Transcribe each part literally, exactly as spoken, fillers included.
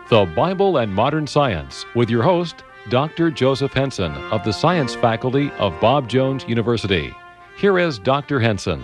The Bible and Modern Science with your host, Doctor Joseph Henson of the Science Faculty of Bob Jones University. Here is Doctor Henson.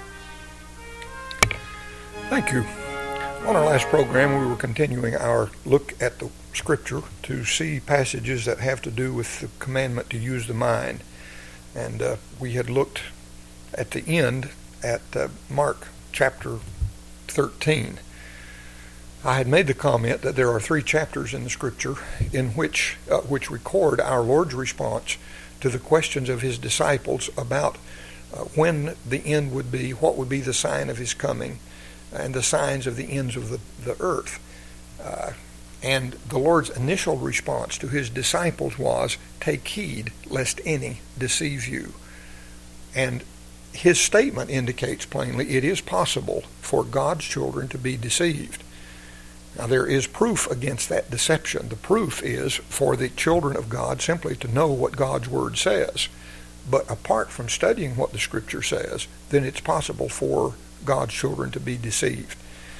Thank you. On our last program, we were continuing our look at the Scripture to see passages that have to do with the commandment to use the mind. And uh, we had looked at the end at uh, Mark chapter thirteen. I had made the comment that there are three chapters in the Scripture in which uh, which record our Lord's response to the questions of his disciples about uh, when the end would be, what would be the sign of his coming, and the signs of the ends of the, the earth. Uh, and the Lord's initial response to his disciples was, "Take heed lest any deceive you." And his statement indicates plainly it is possible for God's children to be deceived. Now, there is proof against that deception. The proof is for the children of God simply to know what God's Word says. But apart from studying what the Scripture says, then it's possible for God's children to be deceived.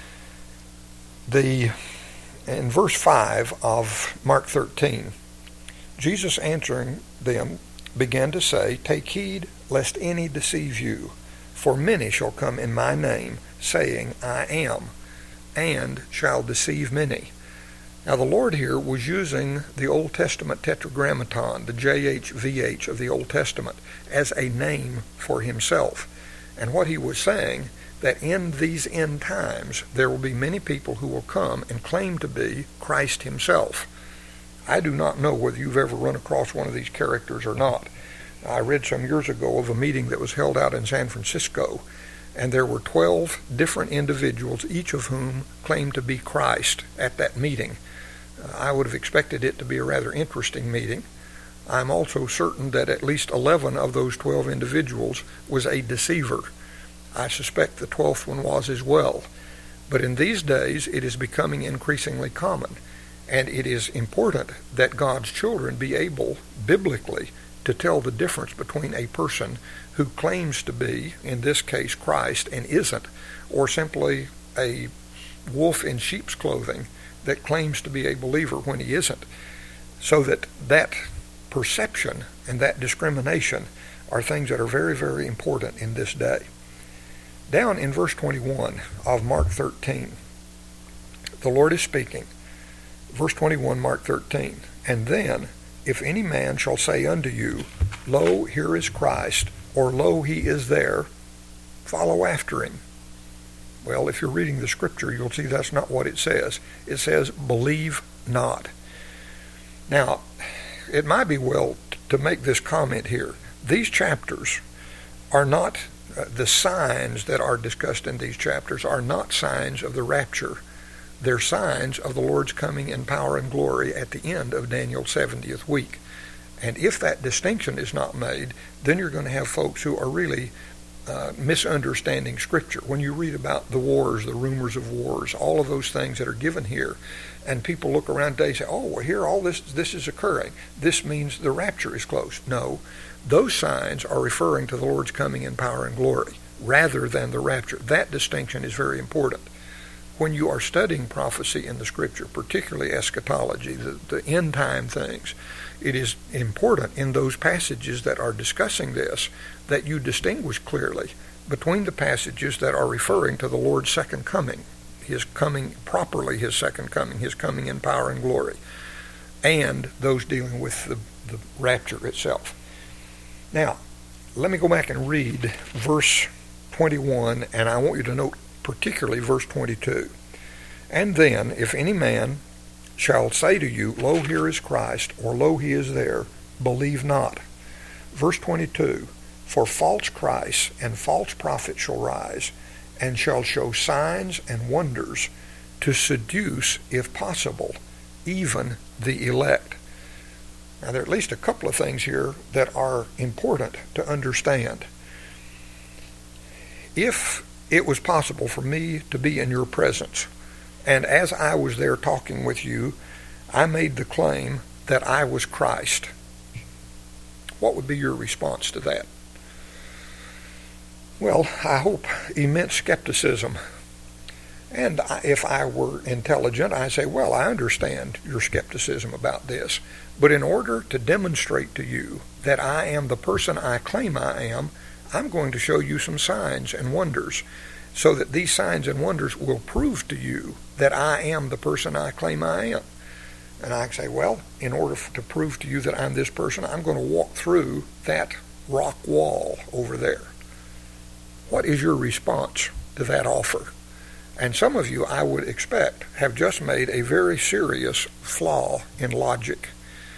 The, in verse five of Mark thirteen, Jesus answering them began to say, "Take heed lest any deceive you, for many shall come in my name, saying, I am, and shall deceive many." Now the Lord here was using the Old Testament Tetragrammaton, the J H V H of the Old Testament, as a name for himself. And what he was saying, that in these end times there will be many people who will come and claim to be Christ himself. I do not know whether you've ever run across one of these characters or not. I read some years ago of a meeting that was held out in San Francisco, and there were twelve different individuals, each of whom claimed to be Christ at that meeting. Uh, I would have expected it to be a rather interesting meeting. I'm also certain that at least eleven of those twelve individuals was a deceiver. I suspect the twelfth one was as well. But in these days, it is becoming increasingly common, and it is important that God's children be able, biblically, to tell the difference between a person who claims to be, in this case, Christ, and isn't, or simply a wolf in sheep's clothing that claims to be a believer when he isn't, so that that perception and that discrimination are things that are very, very important in this day. Down in verse twenty-one of Mark thirteen, the Lord is speaking. Verse twenty-one, Mark thirteen, "And then, if any man shall say unto you, Lo, here is Christ, or Lo, he is there, follow after him." Well, if you're reading the Scripture, you'll see that's not what it says. It says, "Believe not." Now, it might be well to make this comment here. These chapters are not, uh, the signs that are discussed in these chapters are not signs of the rapture. They're signs of the Lord's coming in power and glory at the end of Daniel's seventieth week. And if that distinction is not made, then you're going to have folks who are really uh, misunderstanding Scripture. When you read about the wars, the rumors of wars, all of those things that are given here, and people look around today and say, "Oh, well, here all this this is occurring. This means the rapture is close." No, those signs are referring to the Lord's coming in power and glory rather than the rapture. That distinction is very important. When you are studying prophecy in the Scripture, particularly eschatology, the, the end time things, it is important in those passages that are discussing this that you distinguish clearly between the passages that are referring to the Lord's second coming, his coming properly, his second coming, his coming in power and glory, and those dealing with the, the rapture itself. Now, let me go back and read verse twenty-one, and I want you to note particularly verse twenty-two. "And then, if any man shall say to you, Lo, here is Christ, or Lo, he is there, believe not." Verse twenty-two, "For false Christs and false prophets shall rise, and shall show signs and wonders, to seduce, if possible, even the elect." Now, there are at least a couple of things here that are important to understand. If it was possible for me to be in your presence, and as I was there talking with you, I made the claim that I was Christ, what would be your response to that? Well, I hope immense skepticism. And I, if I were intelligent, I say, well, I understand your skepticism about this, but in order to demonstrate to you that I am the person I claim I am, I'm going to show you some signs and wonders, so that these signs and wonders will prove to you that I am the person I claim I am. And I say, well, in order to prove to you that I'm this person, I'm going to walk through that rock wall over there. What is your response to that offer? And some of you, I would expect, have just made a very serious flaw in logic.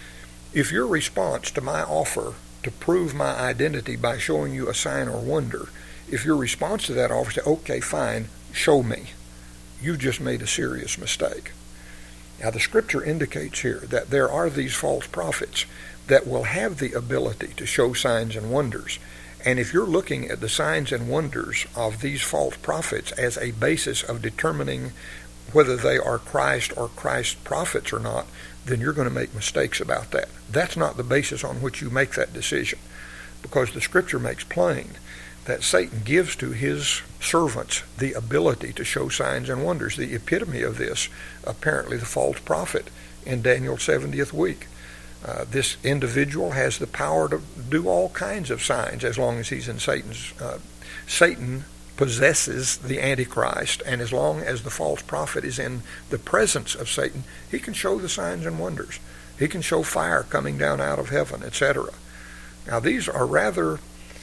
If your response to my offer to prove my identity by showing you a sign or wonder, if your response to that offer is, okay, fine, show me, you just made a serious mistake. Now, the scripture indicates here that there are these false prophets that will have the ability to show signs and wonders. And if you're looking at the signs and wonders of these false prophets as a basis of determining whether they are Christ or Christ's prophets or not, then you're going to make mistakes about that. That's not the basis on which you make that decision, because the scripture makes plain that Satan gives to his servants the ability to show signs and wonders. The epitome of this, apparently the false prophet in Daniel's seventieth week. Uh, this individual has the power to do all kinds of signs as long as he's in Satan's. Uh, Satan possesses the Antichrist, and as long as the false prophet is in the presence of Satan, he can show the signs and wonders. He can show fire coming down out of heaven, et cetera. Now, these are rather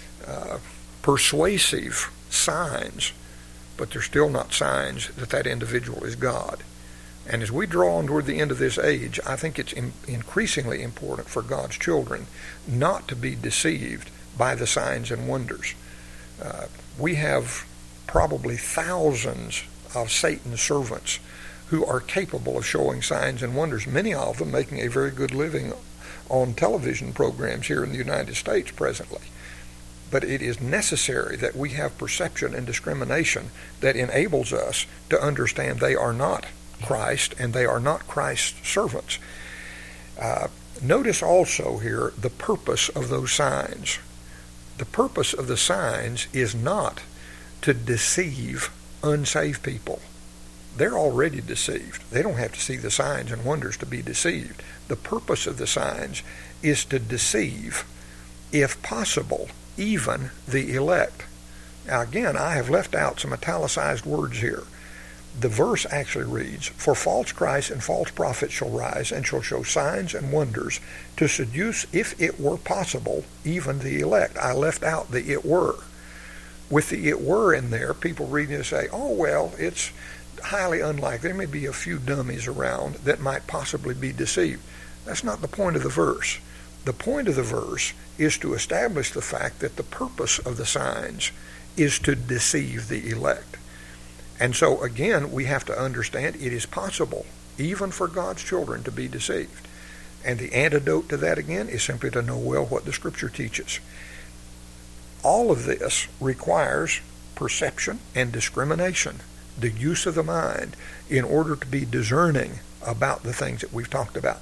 uh, persuasive signs, but they're still not signs that that individual is God. And as we draw on toward the end of this age, I think it's in, increasingly important for God's children not to be deceived by the signs and wonders. Uh, we have probably thousands of Satan's servants who are capable of showing signs and wonders, many of them making a very good living on television programs here in the United States presently. But it is necessary that we have perception and discrimination that enables us to understand they are not Christ, and they are not Christ's servants. Uh, notice also here the purpose of those signs. The purpose of the signs is not to deceive unsaved people. They're already deceived. They don't have to see the signs and wonders to be deceived. The purpose of the signs is to deceive, if possible, even the elect. Now again, I have left out some italicized words here. The verse actually reads, "For false Christs and false prophets shall rise and shall show signs and wonders to seduce, if it were possible, even the elect." I left out the "it were." With the "it were" in there, people reading it say, oh, well, it's highly unlikely. There may be a few dummies around that might possibly be deceived. That's not the point of the verse. The point of the verse is to establish the fact that the purpose of the signs is to deceive the elect. And so, again, we have to understand it is possible, even for God's children, to be deceived. And the antidote to that, again, is simply to know well what the Scripture teaches. All of this requires perception and discrimination, the use of the mind, in order to be discerning about the things that we've talked about.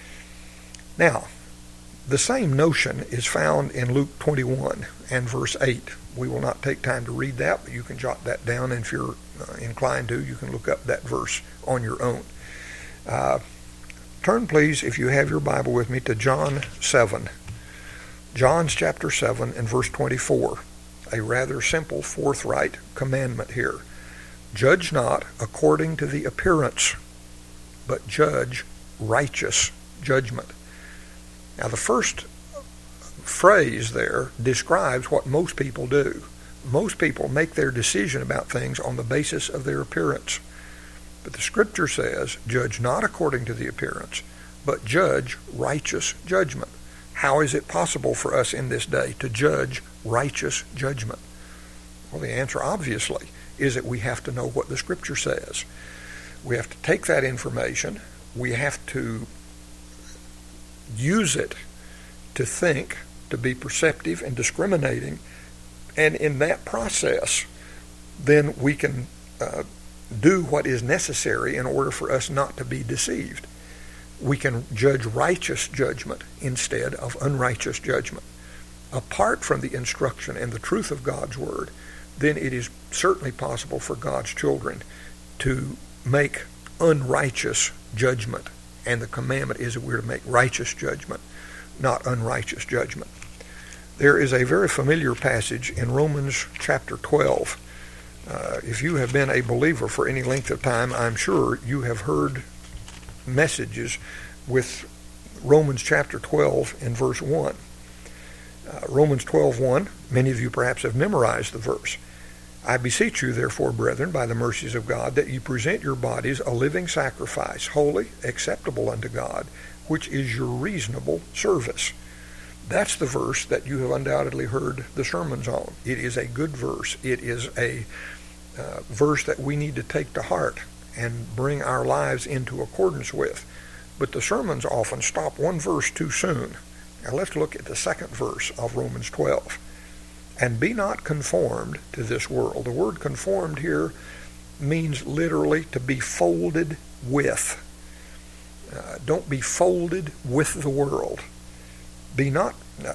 Now, the same notion is found in Luke twenty-one and verse eight. We will not take time to read that, but you can jot that down, and if you're uh, inclined to, you can look up that verse on your own. Uh, turn, please, if you have your Bible with me, to John seven. John's chapter seven and verse twenty-four. A rather simple, forthright commandment here. Judge not according to the appearance, but judge righteous judgment. Now, the first phrase there describes what most people do. Most people make their decision about things on the basis of their appearance. But the Scripture says, judge not according to the appearance, but judge righteous judgment. How is it possible for us in this day to judge righteous judgment? Well, the answer, obviously, is that we have to know what the Scripture says. We have to take that information. We have to use it to think, to be perceptive and discriminating, and in that process, then we can uh, do what is necessary in order for us not to be deceived. We can judge righteous judgment instead of unrighteous judgment. Apart from the instruction and the truth of God's Word, then it is certainly possible for God's children to make unrighteous judgment. And the commandment is that we're to make righteous judgment, not unrighteous judgment. There is a very familiar passage in Romans chapter twelve. Uh, if you have been a believer for any length of time, I'm sure you have heard messages with Romans chapter twelve in verse one. Uh, Romans twelve one, many of you perhaps have memorized the verse. I beseech you, therefore, brethren, by the mercies of God, that you present your bodies a living sacrifice, holy, acceptable unto God, which is your reasonable service. That's the verse that you have undoubtedly heard the sermons on. It is a good verse. It is a uh, verse that we need to take to heart and bring our lives into accordance with. But the sermons often stop one verse too soon. Now let's look at the second verse of Romans twelve. And be not conformed to this world. The word conformed here means literally to be folded with. Uh, don't be folded with the world. Be not, uh,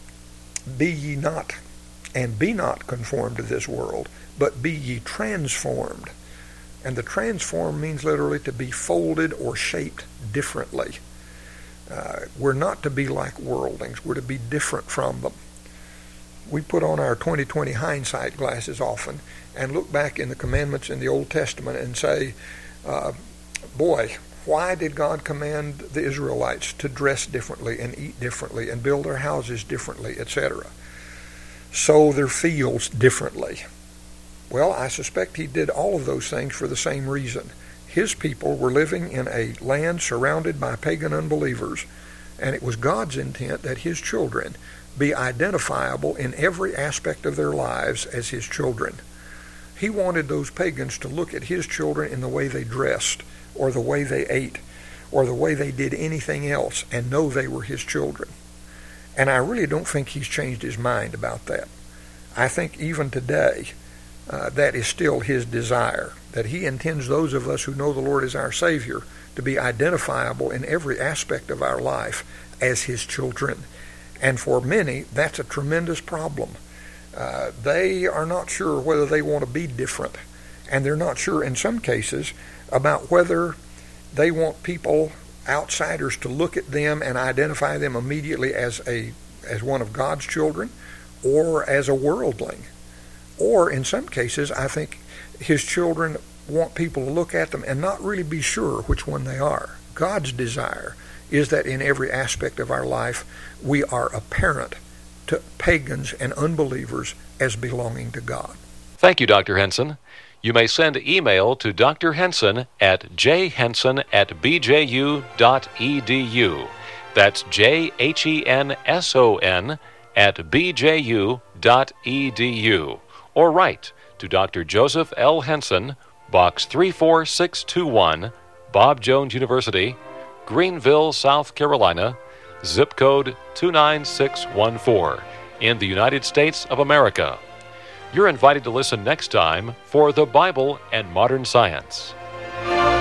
be ye not, and be not conformed to this world, but be ye transformed. And the transform means literally to be folded or shaped differently. Uh, we're not to be like worldlings. We're to be different from them. We put on our twenty twenty hindsight glasses often and look back in the commandments in the Old Testament and say, uh, boy, why did God command the Israelites to dress differently and eat differently and build their houses differently, et cetera, sow their fields differently? Well, I suspect he did all of those things for the same reason. His people were living in a land surrounded by pagan unbelievers, and it was God's intent that his children be identifiable in every aspect of their lives as his children. He wanted those pagans to look at his children in the way they dressed, or the way they ate, or the way they did anything else, and know they were his children. And I really don't think he's changed his mind about that. I think even today, uh, that is still his desire, that he intends those of us who know the Lord as our Savior to be identifiable in every aspect of our life as his children. And for many, that's a tremendous problem. Uh, they are not sure whether they want to be different. And they're not sure, in some cases, about whether they want people, outsiders, to look at them and identify them immediately as a as one of God's children or as a worldling. Or, in some cases, I think his children want people to look at them and not really be sure which one they are. God's desire is that in every aspect of our life we are apparent to pagans and unbelievers as belonging to God. Thank you, Doctor Henson. You may send email to Doctor Henson at j henson at b j u dot e d u. That's J H E N S O N at b j u dot e d u. Or write to Doctor Joseph L. Henson, Box three four six two one, Bob Jones University, Greenville, South Carolina, zip code two nine six one four, in the United States of America. You're invited to listen next time for The Bible and Modern Science.